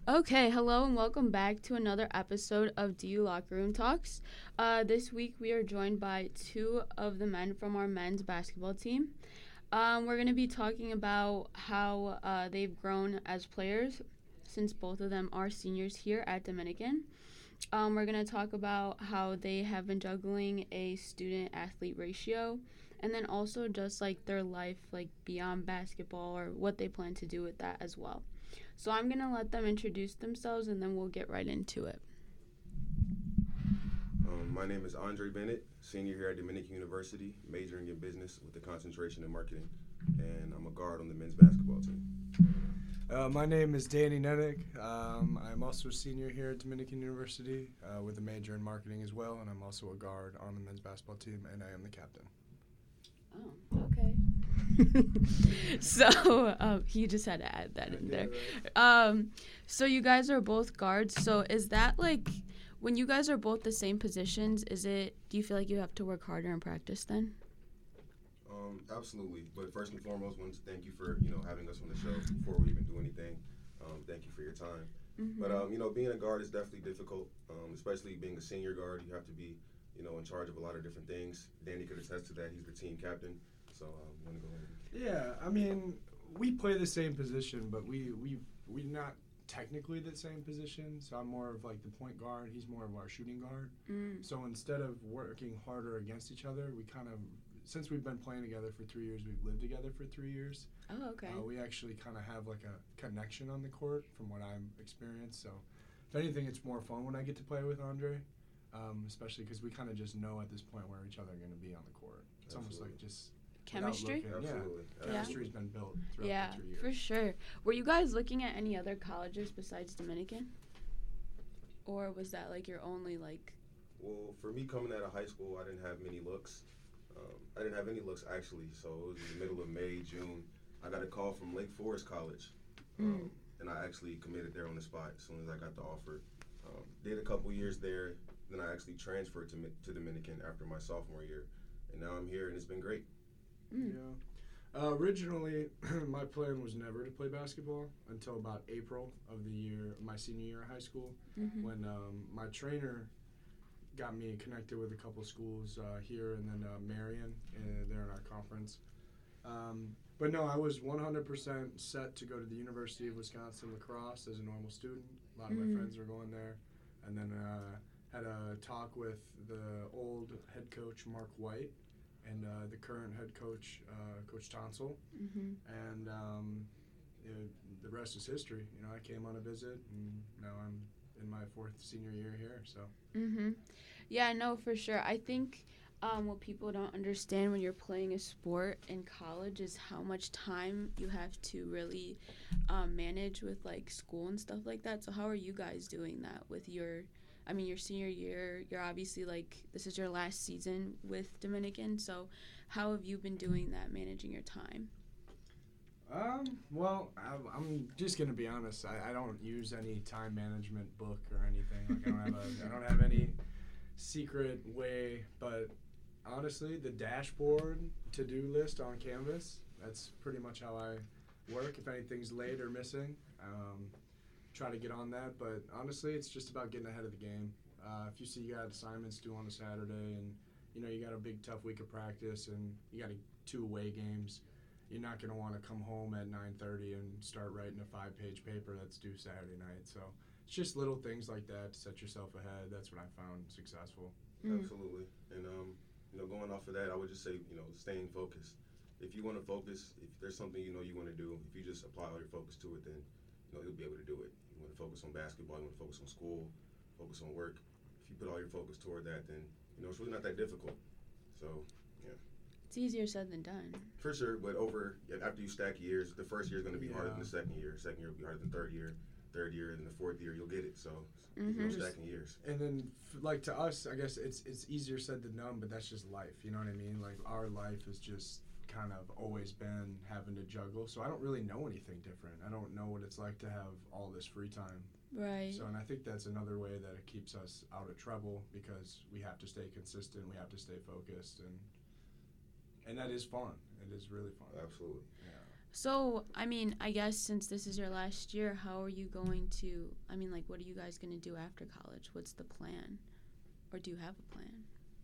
Okay, hello and welcome back to another episode of DU Locker Room Talks. This week we are joined by two of the men from our men's basketball team. We're going to be talking about how they've grown as players since both of them are seniors here at Dominican. We're going to talk about how they have been juggling a student-athlete ratio and then also just like their life like beyond basketball or what they plan to do with that as well. So I'm going to let them introduce themselves and then we'll get right into it. My name is Andre Bennett, senior here at Dominican University, majoring in business with a concentration in marketing, and I'm a guard on the men's basketball team. My name is Danny Nenick. I'm also a senior here at Dominican University with a major in marketing as well, and I'm also a guard on the men's basketball team, and I am the captain. Oh, okay. So you just had to add that in there. So you guys are both guards. So is that like when you guys are both the same positions? Do you feel like you have to work harder in practice then? Absolutely. But first and foremost, I want to thank you for having us on the show before we even do anything. Thank you for your time. Mm-hmm. But being a guard is definitely difficult, especially being a senior guard. You have to be in charge of a lot of different things. Danny could attest to that. He's the team captain. So you want to go ahead? Yeah, I mean, we play the same position, but we're not technically the same position. So I'm more of like the point guard. He's more of our shooting guard. So instead of working harder against each other, we kind of, since we've been playing together for 3 years, we've lived together for 3 years. Oh, okay. We actually kind of have like a connection on the court from what I've experienced. So if anything, it's more fun when I get to play with Andre. Especially because we kind of just know at this point where each other are going to be on the court. It's almost like just chemistry. Absolutely. Yeah, chemistry's been built throughout the 3 years. For sure. Were you guys looking at any other colleges besides Dominican, or was that like your only like? Well, for me coming out of high school, I didn't have many looks. I didn't have any looks actually. So it was in the middle of May, June. I got a call from Lake Forest College, and I actually committed there on the spot as soon as I got the offer. Did a couple years there. Then I actually transferred to Dominican after my sophomore year, and now I'm here, and it's been great. Yeah. Originally, my plan was never to play basketball until about April of the year, my senior year of high school, when my trainer got me connected with a couple schools here and then Marion, there in our conference. But no, I was 100% set to go to the University of Wisconsin La Crosse as a normal student. A lot of my friends were going there, and then had a talk with the old head coach, Mark White, and the current head coach, Coach Tonsel. And the rest is history. I came on a visit, and now I'm in my fourth senior year here. So. Yeah, no, for sure. I think what people don't understand when you're playing a sport in college is how much time you have to really manage with like school and stuff like that. So how are you guys doing that with your senior year? You're obviously like, this is your last season with Dominican, so how have you been doing that, managing your time? Well, I'm just gonna be honest. I don't use any time management book or anything. Like I don't have any secret way. But honestly, the dashboard to-do list on Canvas, that's pretty much how I work. If anything's late or missing, try to get on that. But honestly, it's just about getting ahead of the game. If you see you got assignments due on a Saturday and you got a big tough week of practice and you got 2 away games, you're not going to want to come home at 9:30 and start writing a 5-page paper that's due Saturday night. So it's just little things like that to set yourself ahead. That's what I found successful. Absolutely. And going off of that, I would just say staying focused. If you want to focus, if there's something you want to do, if you just apply all your focus to it, then you'll be able to do it. You want to focus on basketball, you want to focus on school, focus on work. If you put all your focus toward that, then it's really not that difficult. So yeah. It's easier said than done. For sure, but after you stack years, the first year is going to be harder than the second year. Second year will be harder than third year, and the fourth year you'll get it. So stacking years. And then, like to us, I guess it's easier said than done, but that's just life. You know what I mean? Like our life has just kind of always been having to juggle. So I don't really know anything different. I don't know what it's like to have all this free time. Right. So, and I think that's another way that it keeps us out of trouble because we have to stay consistent, we have to stay focused, and that is fun. It is really fun. Absolutely. Yeah. So, I mean, I guess since this is your last year, how are you going to, I mean, like, what are you guys going to do after college? What's the plan? Or do you have a plan?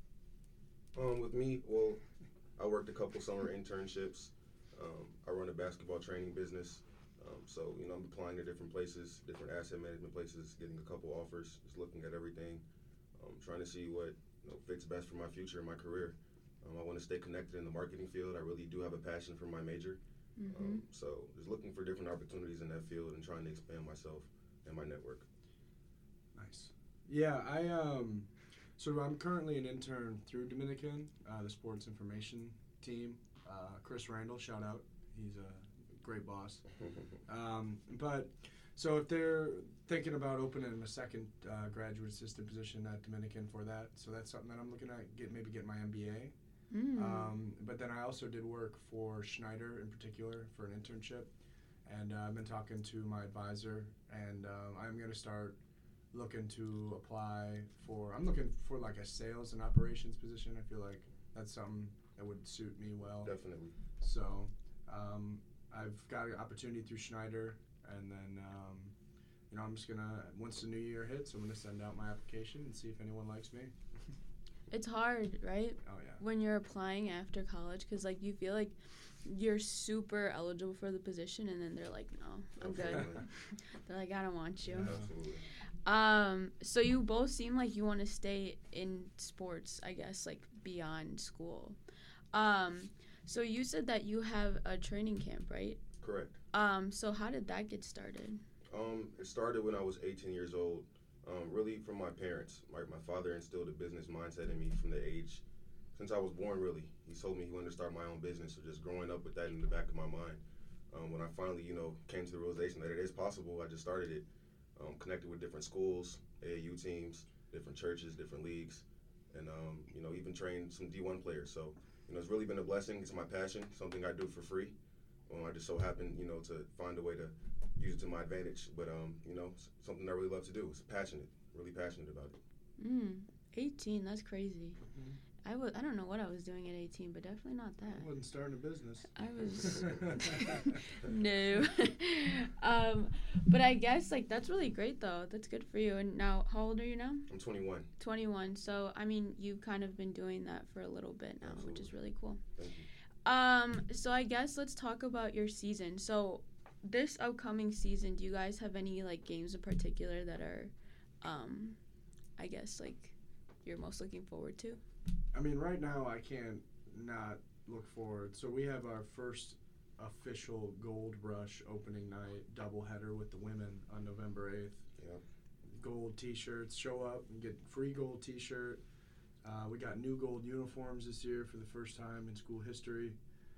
With me, well, I worked a couple summer internships. I run a basketball training business. So, I'm applying to different places, different asset management places, getting a couple offers, just looking at everything, trying to see what fits best for my future and my career. I want to stay connected in the marketing field. I really do have a passion for my major. So just looking for different opportunities in that field and trying to expand myself and my network. Nice. Yeah, so I'm currently an intern through Dominican, the sports information team. Chris Randall, shout out. He's a great boss. But so if they're thinking about opening a second graduate assistant position at Dominican for that, so that's something that I'm looking at, get my MBA. But then I also did work for Schneider in particular for an internship, and I've been talking to my advisor, and I'm going to start looking to apply for, I'm looking for like a sales and operations position. I feel like that's something that would suit me well. Definitely. So I've got an opportunity through Schneider, and then I'm just going to, once the new year hits, I'm going to send out my application and see if anyone likes me. It's hard, right? Oh, yeah. When you're applying after college, because, like, you feel like you're super eligible for the position, and then they're like, no, I'm good. They're like, I don't want you. Absolutely. So you both seem like you want to stay in sports, I guess, like, beyond school. So you said that you have a training camp, right? Correct. So how did that get started? It started when I was 18 years old. Really from my parents. My father instilled a business mindset in me from the age, since I was born really. He told me he wanted to start my own business, so just growing up with that in the back of my mind. When I finally, came to the realization that it is possible, I just started it. Connected with different schools, AAU teams, different churches, different leagues, and, even trained some D1 players. So, it's really been a blessing. It's my passion, something I do for free. I just so happen, to find a way to use it to my advantage, but something I really love to do. It's really passionate about it. 18, that's crazy. I don't know what I was doing at 18, but definitely not that. I wasn't starting a business. I was no. But I guess like that's really great though. That's good for you. And now, how old are you now? I'm 21. 21. So I mean, you've kind of been doing that for a little bit now, Absolutely. which is really cool. Thank you. So I guess let's talk about your season. So this upcoming season, do you guys have any like games in particular that are, I guess like you're most looking forward to? I mean, right now I can't not look forward. So we have our first official Gold Rush opening night doubleheader with the women on November 8th. Yep. Gold T-shirts. Show up and get free gold T-shirt. We got new gold uniforms this year for the first time in school history.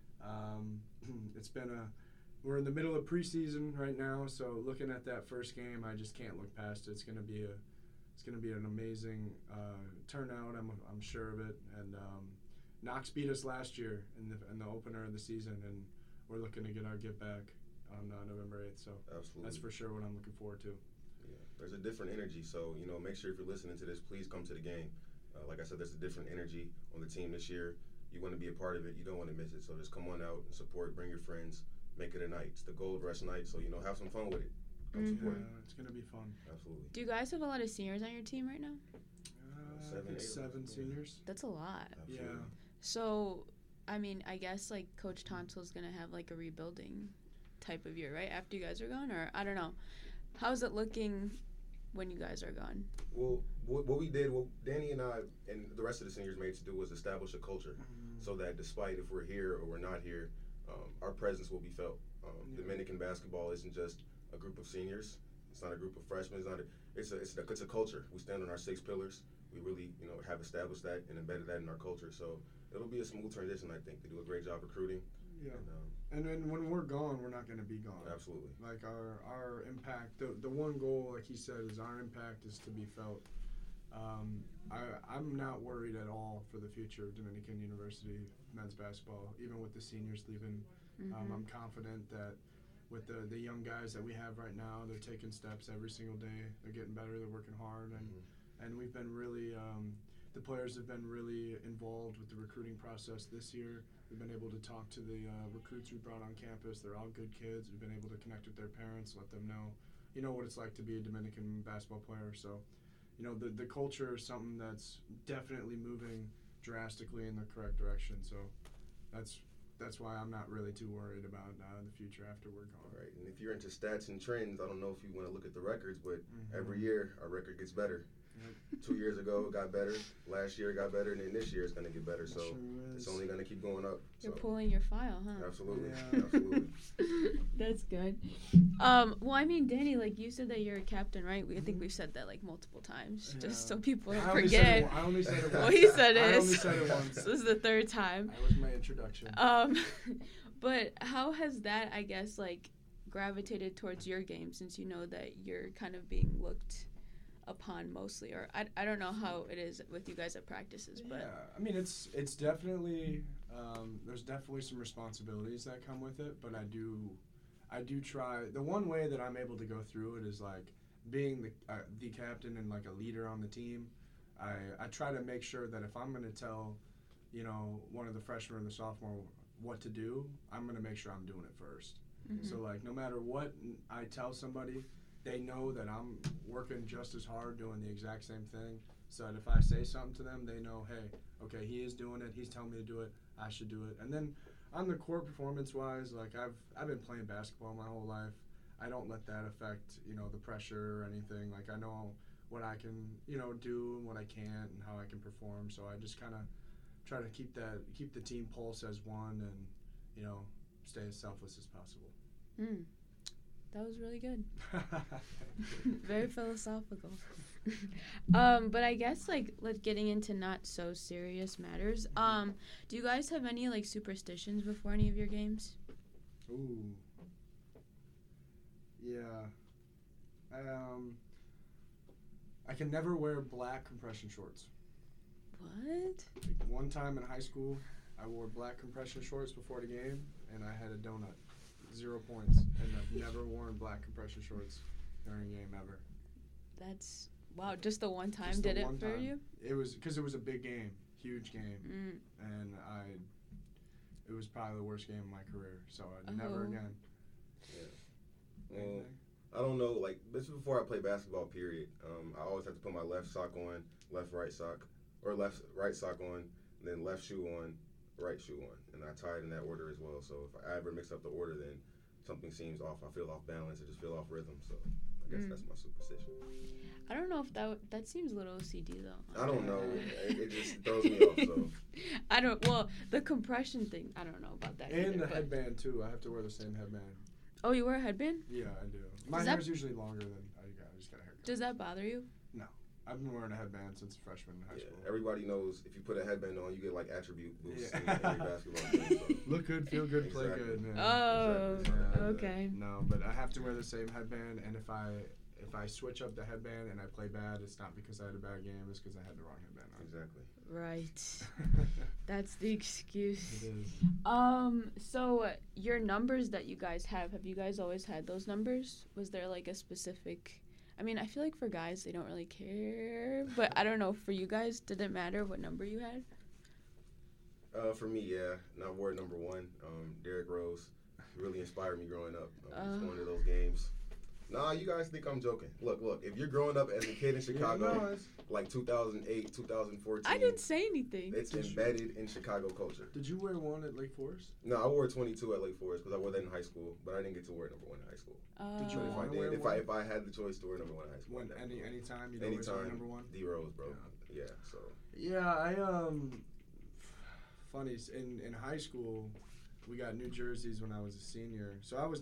We're in the middle of preseason right now, so looking at that first game, I just can't look past it. It's gonna be an amazing turnout. I'm sure of it. And Knox beat us last year in the opener of the season, and we're looking to get our get back on November 8th. So Absolutely. That's for sure what I'm looking forward to. Yeah, there's a different energy. So make sure if you're listening to this, please come to the game. Like I said, there's a different energy on the team this year. You want to be a part of it. You don't want to miss it. So just come on out and support. Bring your friends. Make it a night. It's the Gold Rush night. So have some fun with it. Come support it. It's gonna be fun. Absolutely. Do you guys have a lot of seniors on your team right now? Seven seniors. That's a lot. Absolutely. Yeah. So, I mean, I guess like Coach Tonsil's gonna have like a rebuilding type of year, right? After you guys are gone, or I don't know. How's it looking when you guys are gone? Well, what we did, what Danny and I and the rest of the seniors made to do was establish a culture, so that despite if we're here or we're not here, our presence will be felt. Dominican basketball isn't just a group of seniors. It's not a group of freshmen. It's a culture. We stand on our 6 pillars. We really have established that and embedded that in our culture. So it'll be a smooth transition. I think they do a great job recruiting. Yeah. And then when we're gone, we're not going to be gone. Absolutely. Like our impact, the one goal, like he said, is our impact is to be felt. I'm not worried at all for the future of Dominican University men's basketball, even with the seniors leaving. I'm confident that with the young guys that we have right now, they're taking steps every single day. They're getting better. They're working hard, and we've been really the players have been really involved with the recruiting process this year. We've been able to talk to the recruits we brought on campus. They're all good kids. We've been able to connect with their parents, let them know, what it's like to be a Dominican basketball player. So, the culture is something that's definitely moving drastically in the correct direction. So that's why I'm not really too worried about the future after we're gone. Right, and if you're into stats and trends, I don't know if you want to look at the records, but every year our record gets better. Yep. 2 years ago it got better, last year it got better, and then this year it's going to get better. So sure it's only going to keep going up. You're pulling your file, huh? Absolutely, Yeah. absolutely. That's good. Well, I mean, Danny, like you said that you're a captain, right? I think we've said that like multiple times, just so people don't forget. I only said it once. Well, he said it. I only said it once. This is the third time. That was my introduction. But how has that, I guess, like gravitated towards your game, since you know that you're kind of being looked upon mostly, or I don't know how it is with you guys at practices, but yeah, I mean it's definitely there's definitely some responsibilities that come with it, but I do try. The one way that I'm able to go through it is like being the captain and like a leader on the team. I try to make sure that if I'm going to tell one of the freshmen or the sophomore what to do, I'm going to make sure I'm doing it first. Mm-hmm. So like no matter what I tell somebody, they know that I'm working just as hard doing the exact same thing, so that if I say something to them, they know, hey, okay, he is doing it, he's telling me to do it, I should do it. And then on the court performance-wise, like I've been playing basketball my whole life. I don't let that affect, the pressure or anything. Like I know what I can, do and what I can't and how I can perform, so I just kind of try to keep the team pulse as one and, stay as selfless as possible. That was really good. Very philosophical. But I guess like getting into not so serious matters. Do you guys have any like superstitions before any of your games? Ooh. Yeah. I can never wear black compression shorts. What? One time in high school, I wore black compression shorts before the game, and I had a donut. 0 points, and I've never worn black compression shorts during a game ever. That's wow! Just the one time Just did the it one for time. you? It was because it was a big game, huge game, and it was probably the worst game of my career. So never again. Yeah. Well, I don't know. Like this is before I play basketball. Period. I always have to put my left sock on, right sock, or right sock on, and then left shoe on, right shoe on, and I tie it in that order as well. So if I ever mix up the order, then something seems off. I feel off balance. I just feel off rhythm. So I guess that's my superstition. I don't know if that seems a little OCD though. I don't know. It just throws me off. So I don't. Well, the compression thing, I don't know about that. And either, the headband too. I have to wear the same headband. Oh, you wear a headband? Yeah, I do. My hair's usually longer than I just got a haircut. Does that bother you? No. I've been wearing a headband since freshman in high school. Everybody knows if you put a headband on, you get like attribute boosts in Yeah. every basketball game. So. Look good, feel good, Exactly. play good, man. Oh, Exactly. okay. No, but I have to wear the same headband, and if I switch up the headband and I play bad, it's not because I had a bad game, it's because I had the wrong headband on. Exactly. Right. That's the excuse. It is. So your numbers that you guys have you guys always had those numbers? Was there like a specific, I mean, I feel like for guys, they don't really care, but I don't know, for you guys, did it matter what number you had? For me, yeah. And I wore number 1. Derrick Rose really inspired me growing up. Just going to those games. Nah, you guys think I'm joking. Look. If you're growing up as a kid in Chicago, like 2008, 2014. I didn't say anything. It's embedded in Chicago culture. Did you wear one at Lake Forest? No, I wore 22 at Lake Forest because I wore that in high school, but I didn't get to wear number 1 in high school. Did you If I want to wear did, one? if I had the choice to wear number 1 in high school, When, any time you'd always wear number 1? D Rose, bro. Yeah. So. Yeah, funny in high school, we got new jerseys when I was a senior. So I've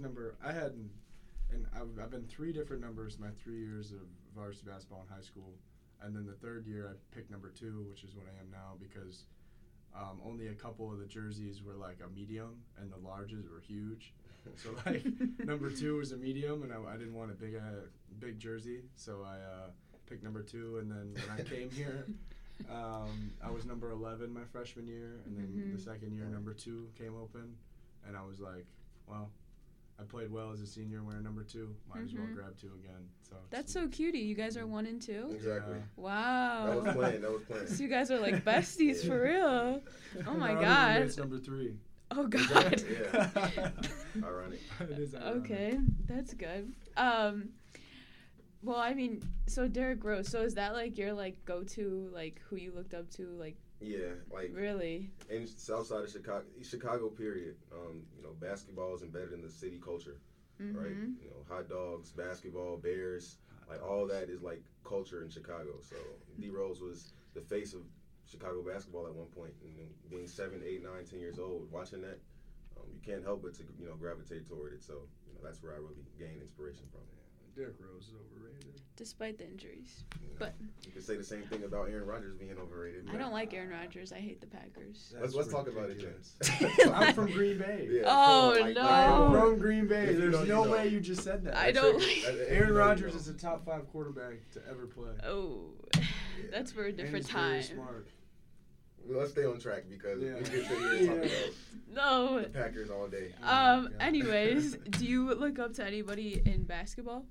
been 3 different numbers my 3 years of varsity basketball in high school, and then the third year I picked number 2, which is what I am now, because only a couple of the jerseys were like a medium, and the larges were huge. So like number 2 was a medium, and I didn't want a big jersey, so I picked number 2. And then when I came here, I was number 11 my freshman year, and then the second year number 2 came open, and I was like, well, I played well as a senior wearing number 2. Might as well grab 2 again. So That's so cutie. You guys are 1 and 2? Exactly. Wow. That was planned. So you guys are like besties for real. Oh my Our God. roommate's number 3. Oh God. Yeah. Ironic. It is ironic. Okay, that's good. Well, I mean, so Derrick Rose. So is that like your like go-to, like who you looked up to, like? Yeah, like Really? in south side of Chicago, period. Basketball is embedded in the city culture, right? Hot dogs, basketball, Bears, like all that is like culture in Chicago. So D Rose was the face of Chicago basketball at one point, and being 7, 8, 9, 10 years old, watching that, you can't help but to gravitate toward it. So that's where I really gained inspiration from. Derrick Rose is overrated. Despite the injuries. But you could say the same thing about Aaron Rodgers being overrated. I don't like Aaron Rodgers. I hate the Packers. Let's talk about it, I'm from Green Bay. Yeah, Oh, no. I'm from Green Bay. If you There's know, no way you just said that. I don't. Aaron Rodgers is a top 5 quarterback to ever play. Oh, that's for a different and time. he's very smart. Well, let's stay on track because Yeah. we could sit here and talk about No. the Packers all day. Anyways, do you look up to anybody in basketball?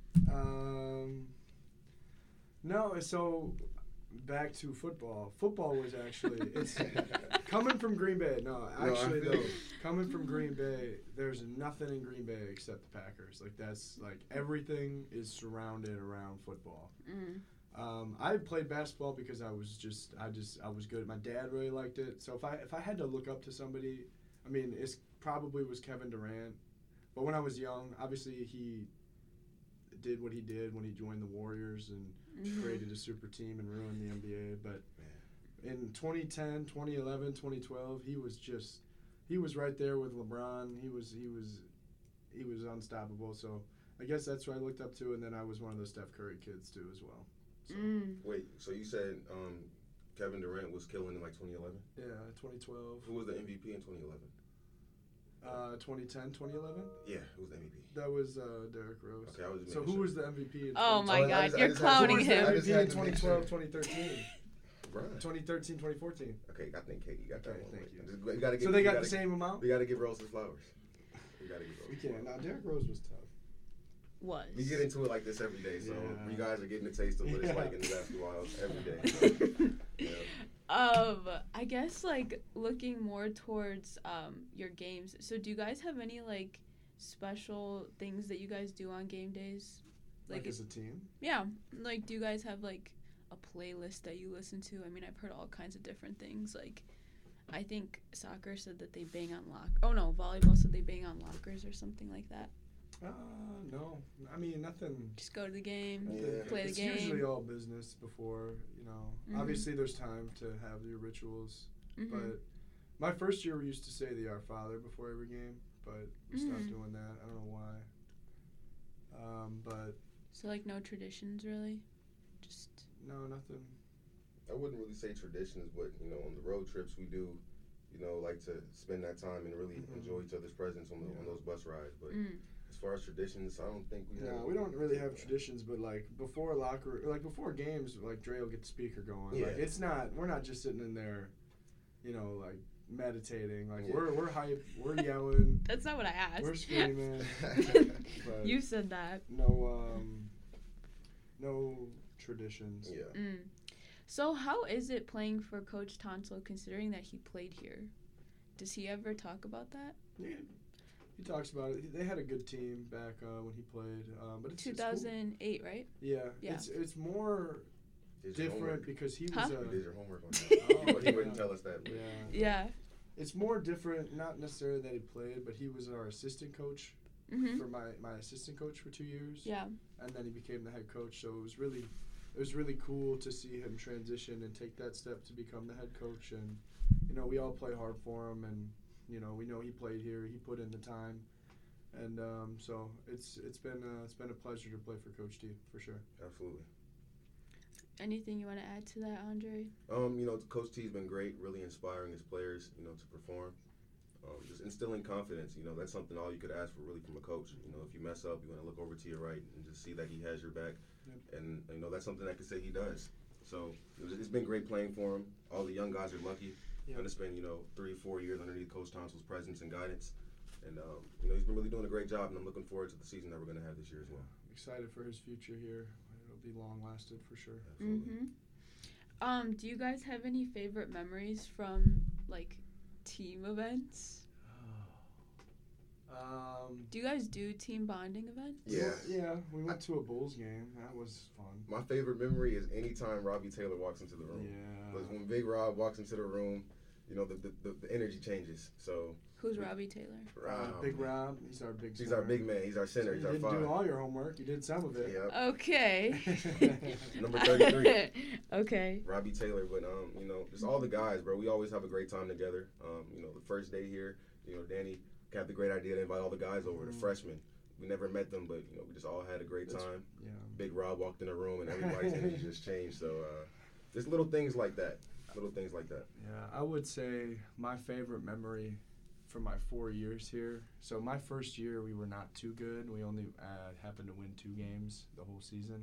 No, so back to football. Football was actually, it's coming from Green Bay. Coming from Green Bay, there's nothing in Green Bay except the Packers. Like that's like everything is surrounded around football. I played basketball because I was good. My dad really liked it. So if I had to look up to somebody, I mean, it probably was Kevin Durant. But when I was young, obviously he did what he did when he joined the Warriors and created a super team and ruined the NBA. But in 2010, 2011, 2012, he was right there with LeBron. He was unstoppable. So I guess that's who I looked up to. And then I was one of those Steph Curry kids too as well. So. Wait, so you said Kevin Durant was killing in like 2011? Yeah, 2012. Who was the MVP in 2011? 2010, 2011? Yeah, who was the MVP? That was Derrick Rose. Okay, I was just So making who sure. was the MVP in Oh my I God, just- you're I just- clowning Who was the him. I just MVP had in to make 2012, sure. 2013? Brian. 2013, 2014. Okay, I think Katie got that Okay, one. thank Just- you. we gotta give, So they we got gotta- the same amount? We got to give Rose his flowers. We got to give Rose We his can't. flowers. Now, Derrick Rose was tough. We get into it like this every day, so Yeah. you guys are getting a taste of what it's Yeah. like in the basketball every day. I guess like looking more towards your games. So do you guys have any like special things that you guys do on game days? Like as a team? Yeah. Like do you guys have like a playlist that you listen to? I mean, I've heard all kinds of different things. Like I think soccer said that they bang on volleyball said they bang on lockers or something like that. No. I mean, nothing. Just go to the game, Yeah. play the It's game. usually all business before, Obviously, there's time to have your rituals. But my first year, we used to say the Our Father before every game, but we stopped doing that. I don't know why. But So like no traditions really, just no, nothing. I wouldn't really say traditions, but on the road trips we do, like to spend that time and really enjoy each other's presence on those bus rides. But as far as traditions, I don't think we. No, we don't really have traditions, but like before before games, like Dre will get the speaker going. Yeah. Like we're not just sitting in there, like meditating. Like we're hype, we're yelling, that's not what I asked. we're screaming. But You said that. No traditions. Yeah. So how is it playing for Coach Tonsel, considering that he played here? Does he ever talk about that? Yeah. He talks about it. They had a good team back when he played, but it's 2008, right? Yeah. Yeah. It's more Did your different homework? because he was Huh? You did your homework on that. He wouldn't tell us that. But Yeah. It's more different, not necessarily that he played, but he was our assistant coach for my assistant coach for 2 years. Yeah. And then he became the head coach. So it was really cool to see him transition and take that step to become the head coach. And we all play hard for him, and we know he played here. He put in the time, and so it's been a pleasure to play for Coach T for sure. Absolutely. Anything you want to add to that, Andre? Coach T's been great, really inspiring his players, to perform. Just instilling confidence, that's something all you could ask for really from a coach. If you mess up, you want to look over to your right and just see that he has your back. Yep. And, that's something I could say he does. So it's been great playing for him. All the young guys are lucky. Yep. Going to spend, 3 or 4 years underneath Coach Tonsil's presence and guidance. And you know, he's been really doing a great job, and I'm looking forward to the season that we're going to have this year as well. Excited for his future here. It'll be long lasted for sure. Absolutely. Do you guys have any favorite memories from like team events? Do you guys do team bonding events? Yeah. Yeah, we went to a Bulls game. That was fun. My favorite memory is anytime Robbie Taylor walks into the room. Yeah. Because when Big Rob walks into the room, you know, the energy changes. So Who's Robbie Taylor? Big Rob, he's our big. He's our big man. He's our center. He's you our didn't five. do all your homework. You did some of it. Yep. Okay. Number 33. Okay. Robbie Taylor, but you know, just all the guys, bro. We always have a great time together. You know, the first day here, you know, Danny had the great idea to invite all the guys over, the freshmen. We never met them, but you know, we just all had a great time. Yeah. Big Rob walked in the room, and everybody's energy just changed. So, just little things like that. Little things like that. Yeah, I would say my favorite memory from my 4 years here. So my first year, we were not too good. We only happened to win 2 games the whole season.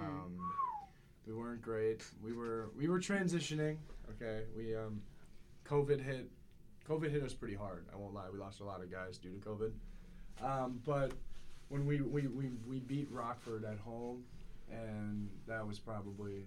We weren't great. We were transitioning. Okay, we COVID hit us pretty hard. I won't lie. We lost a lot of guys due to COVID. But when we beat Rockford at home, and that was probably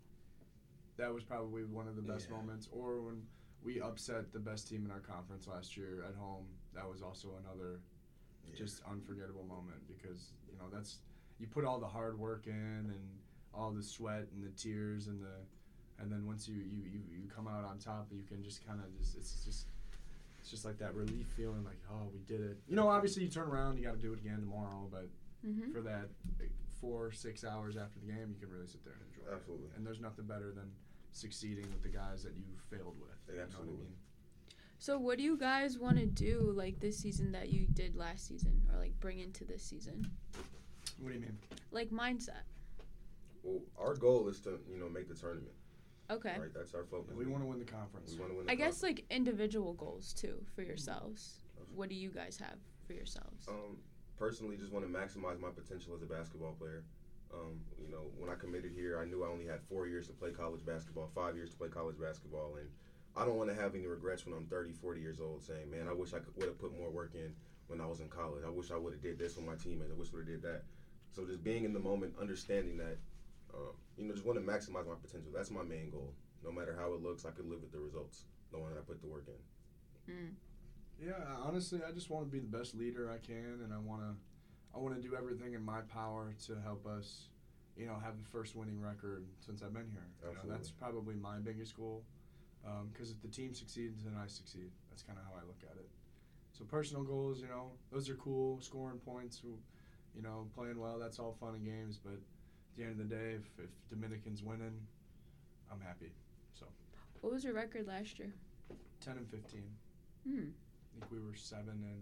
one of the best moments. Or when we upset the best team in our conference last year at home, that was also another just unforgettable moment, because you know you put all the hard work in and all the sweat and the tears and then once you come out on top, you can just kind of it's just like that relief feeling, like, oh, we did it. You know, obviously you turn around, you got to do it again tomorrow, but for that 4-6 hours after the game, you can really sit there and enjoy Absolutely. it. And there's nothing better than succeeding with the guys that you failed with. Yeah, you know what I mean? So what do you guys want to do like this season that you did last season, or like bring into this season? What do you mean? Like mindset. Well, our goal is to, you know, make the tournament. Okay. Right, that's our focus. We want to win the conference. We want to win the I guess conference. like individual goals too for yourselves. What do you guys have for yourselves? Personally, just want to maximize my potential as a basketball player. You know, when I committed here, I knew I only had 4 years to play college basketball, 5 years to play college basketball, and I don't want to have any regrets when I'm 30, 40 years old saying, man, I wish I would have put more work in when I was in college. I wish I would have did this with my teammates. I wish I would have did that. So just being in the moment, understanding that, you know, just want to maximize my potential. That's my main goal. No matter how it looks, I could live with the results, knowing that I put the work in. Yeah, honestly, I just want to be the best leader I can, and I want to do everything in my power to help us, you know, have the first winning record since I've been here. You know, that's probably my biggest goal, because if the team succeeds, then I succeed. That's kind of how I look at it. So personal goals, you know, those are cool, scoring points, you know, playing well, that's all fun and games, but at the end of the day, if Dominican's winning, I'm happy. So. What was your record last year? 10 and 15. I think we were 7 and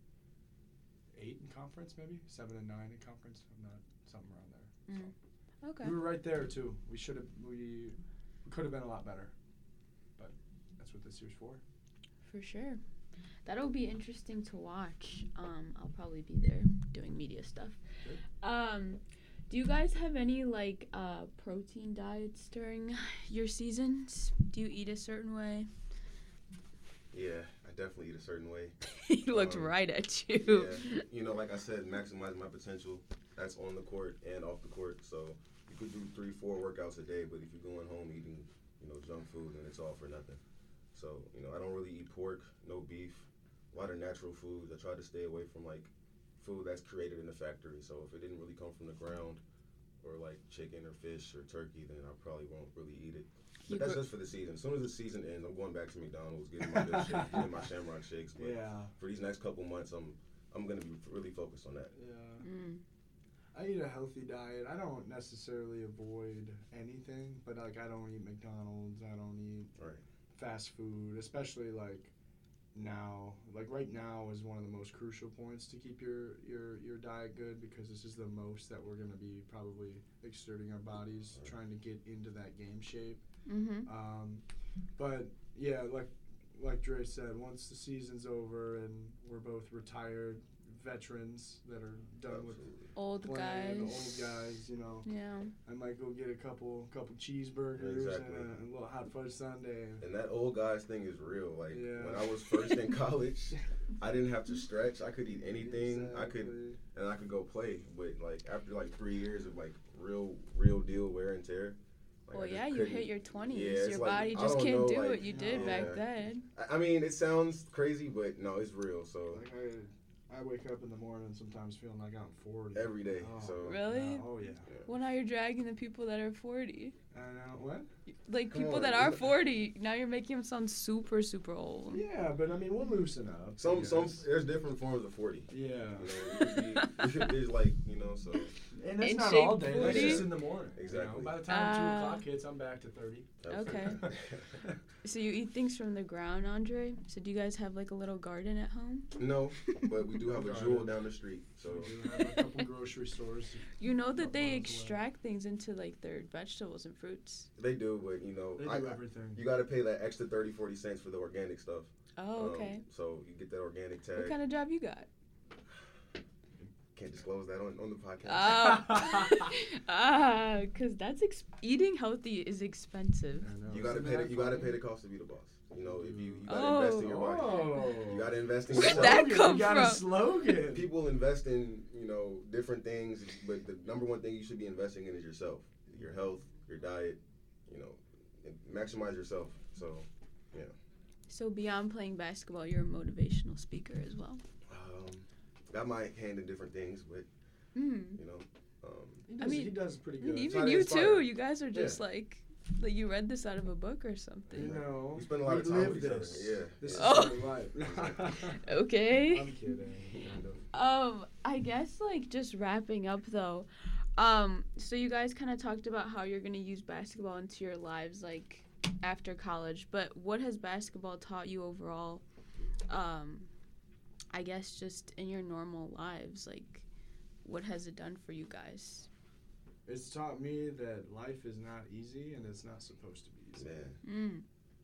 8 in conference, maybe 7 and 9 in conference. I'm not something around there. So. Okay. We were right there too. We could have been a lot better, but that's what this year's for. For sure. That'll be interesting to watch. I'll probably be there doing media stuff. Good. Do you guys have any like protein diets during your seasons? Do you eat a certain way? Yeah, I definitely eat a certain way. He looked right at you. Yeah, you know, like I said, maximize my potential. That's on the court and off the court. So you could do 3-4 workouts a day, but if you're going home eating, you know, junk food, then it's all for nothing. So, you know, I don't really eat pork, no beef, a lot of natural foods. I try to stay away from like food that's created in the factory. So if it didn't really come from the ground, or like chicken or fish or turkey, then I probably won't really eat it. But that's just for the season. As soon as the season ends, I'm going back to McDonald's, getting my good shakes, getting my Shamrock shakes. But for these next couple months, I'm going to be really focused on that. Yeah. I eat a healthy diet. I don't necessarily avoid anything, but like I don't eat McDonald's. I don't eat fast food, especially like now. Like right now is one of the most crucial points to keep your diet good, because this is the most that we're going to be probably exerting our bodies, trying to get into that game shape. But yeah, like Dre said, once the season's over and we're both retired, veterans that are done with Absolutely. Old playing, guys. old guys, you know. Yeah. I might go get a couple cheeseburgers Exactly. and a little hot fudge sundae. And that old guys thing is real. Like Yeah. when I was first in college, I didn't have to stretch. I could eat anything. I could go play. But like after like 3 years of like real deal wear and tear. Like, Well, I just yeah, you couldn't- hit your 20s. Yeah, it's your like, body I just don't can't know, do like, what you did no. back Yeah. then. I mean, it sounds crazy, but no, it's real. So Like I wake up in the morning sometimes feeling like I'm 40. every day. Oh, So Really? Oh yeah. Well, now you're dragging the people that are 40. I know what? Like, Come people on, that are isn't- 40, now you're making them sound super, super old. Yeah, but I mean we'll loosen up. I some guess. there's different forms of 40. Yeah. You know, you could be, there's like so And that's In not shape all day. That's 40? just in the morning. Exactly. You know? By the time 2 Ah. o'clock hits, I'm back to 30. Okay. So you eat things from the ground, Andre? So do you guys have like a little garden at home? No, but we do have a Garden. jewel down the street. So We do have a couple grocery stores. You know that they Miles away. extract things into like their vegetables and fruits. they do, but They do everything. you got to pay that extra 30-40 cents for the organic stuff. Oh, okay. So you get that organic tag. What kind of job you got? Can't disclose that on the podcast. Because eating healthy is expensive. I know. You gotta Isn't pay that the, you gotta funny? pay the cost to be the boss. You know, if you gotta Oh. invest in your body. Oh. You gotta invest in Where'd yourself. that Slogan, come you got a from? slogan. People invest in different things, but the number one thing you should be investing in is yourself, your health, your diet. And maximize yourself. So, So beyond playing basketball, you're a motivational speaker as well. got my hand in different things, but Mm. He does pretty I good. mean, Try even to you inspire. too. You guys are just like you read this out of a book or something. You know, We spend a lot of time live with each other, this. yeah. This Oh. is our life. Okay. I'm kidding. Kind of. I guess like just wrapping up though. So you guys kind of talked about how you're gonna use basketball into your lives like after college, but what has basketball taught you overall? I guess just in your normal lives, like what has it done for you guys? It's taught me that life is not easy and it's not supposed to be easy. Man,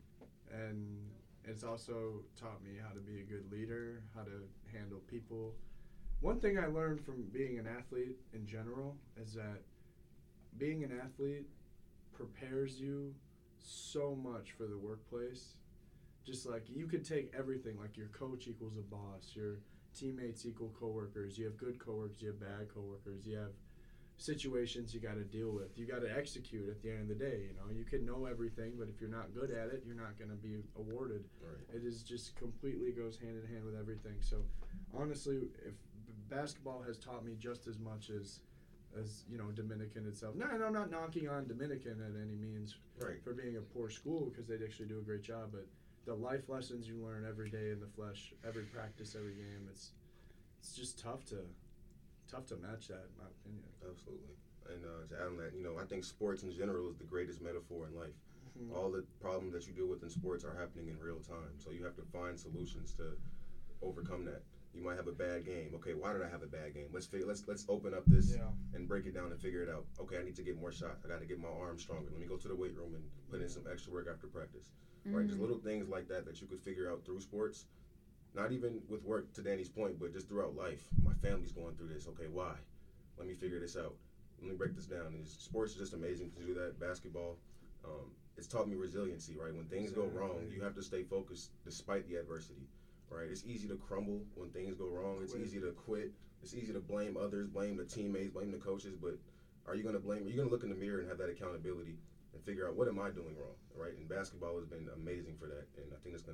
And it's also taught me how to be a good leader, how to handle people. One thing I learned from being an athlete in general is that being an athlete prepares you so much for the workplace. Just like you could take everything, like your coach equals a boss, your teammates equal coworkers, you have good coworkers, you have bad coworkers, you have situations you got to deal with. You got to execute at the end of the day. You can know everything, but if you're not good at it, you're not going to be awarded. right. It is just completely goes hand in hand with everything. So honestly, if basketball has taught me just as much as Dominican itself. No, and I'm not knocking on Dominican at any means Right. for being a poor school, because they actually do a great job, but the life lessons you learn every day in the flesh, every practice, every game, it's just tough to match that, in my opinion. Absolutely. And to add on that, I think sports in general is the greatest metaphor in life. All the problems that you deal with in sports are happening in real time. So you have to find solutions to overcome that. You might have a bad game. Okay, why did I have a bad game? Let's open up this and break it down and figure it out. Okay, I need to get more shots. I got to get my arms stronger. Let me go to the weight room and put in some extra work after practice. Right? Just little things like that you could figure out through sports. Not even with work, to Danny's point, but just throughout life. My family's going through this. Okay, why? Let me figure this out. Let me break this down. And sports is just amazing to do that. Basketball, it's taught me resiliency, right? When things go wrong, you have to stay focused despite the adversity, right? It's easy to crumble when things go wrong. It's easy to quit. It's easy to blame others, blame the teammates, blame the coaches. But are you going to look in the mirror and have that accountability and figure out, what am I doing wrong, right? And basketball has been amazing for that. And I think I'm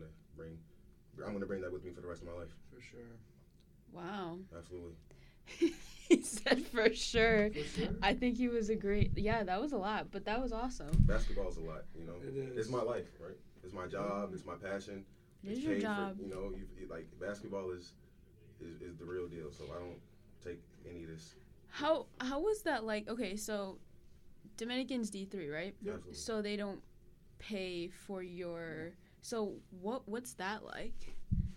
going to bring that with me for the rest of my life. For sure. Wow. Absolutely. He said for sure. For sure. I think he was that was a lot, but that was awesome. Basketball's a lot, It is. It's my life, right? It's my job. It's my passion. It is It's your paid job. For, basketball is the real deal. So I don't take any of this. How was that like? Okay, so Dominican's D3, right? Absolutely. So they don't pay for your. So what's that like?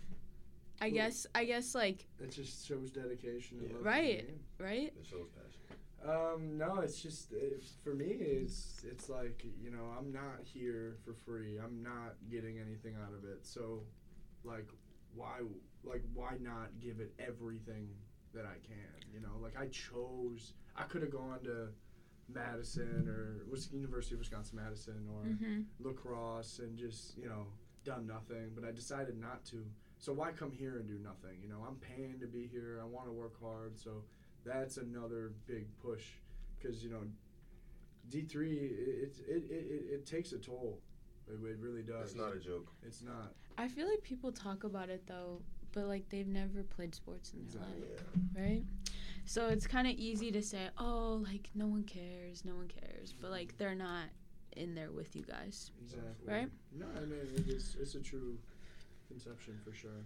I guess like It just shows dedication and love Right. for the game. right. It shows passion. No, it's just for me. It's like I'm not here for free. I'm not getting anything out of it. So, like, why not give it everything that I can? You know, like I could have gone to Madison or University of Wisconsin-Madison or lacrosse and just, you know, done nothing, but I decided not to. So why come here and do nothing? You know, I'm paying to be here. I want to work hard. So that's another big push because, you know, D3, it takes a toll. It really does. It's not a joke. It's not. I feel like people talk about it, though, but, like, they've never played sports in their life, right? So it's kind of easy to say, oh, like, no one cares, but, like, they're not in there with you guys. Exactly. Right? No, I mean, it's a true conception for sure.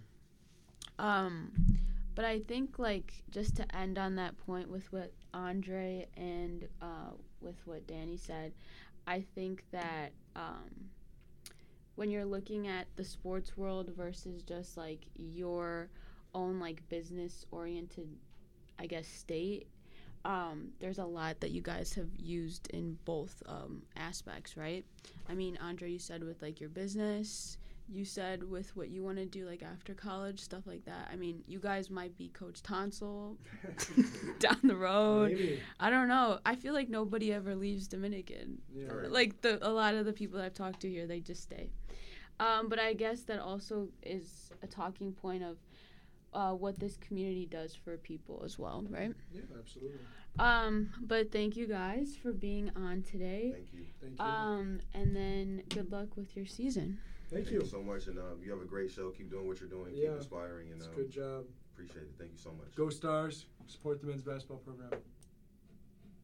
But I think, like, just to end on that point with what Andre and with what Danny said, I think that when you're looking at the sports world versus just, like, your own, like, business-oriented, I guess, state, there's a lot that you guys have used in both aspects, right? I mean, Andre, you said with, like, your business, you said with what you want to do, like, after college, stuff like that. I mean, you guys might be Coach Tonsel down the road. Maybe. I don't know. I feel like nobody ever leaves Dominican. Yeah. Right. Like, a lot of the people that I've talked to here, they just stay. But I guess that also is a talking point of what this community does for people as well, right? Yeah, absolutely. But thank you guys for being on today. Thank you. Thank you. And then good luck with your season. Thank you. so much, and you have a great show. Keep doing what you're doing. Yeah. Keep inspiring, and It's a good job. appreciate it. Thank you so much. Go Stars. Support the men's basketball program.